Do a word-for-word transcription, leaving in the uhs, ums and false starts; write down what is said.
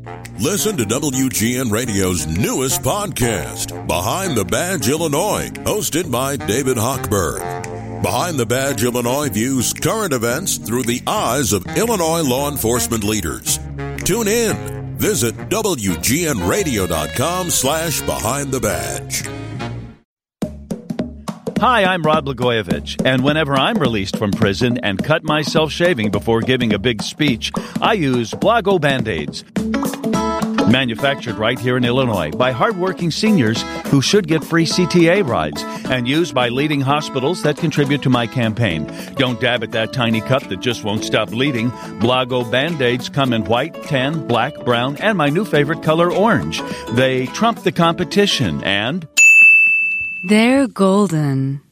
Listen to W G N Radio's newest podcast, Behind the Badge Illinois, hosted by David Hochberg. Behind the Badge Illinois views current events through the eyes of Illinois law enforcement leaders. Tune in. Visit W G N radio dot com slash behind the badge. Hi, I'm Rod Blagojevich, and whenever I'm released from prison and cut myself shaving before giving a big speech, I use Blago Band-Aids. Manufactured right here in Illinois by hardworking seniors who should get free C T A rides, and used by leading hospitals that contribute to my campaign. Don't dab at that tiny cut that just won't stop bleeding. Blago Band-Aids come in white, tan, black, brown, and my new favorite color, orange. They trump the competition, and they're golden.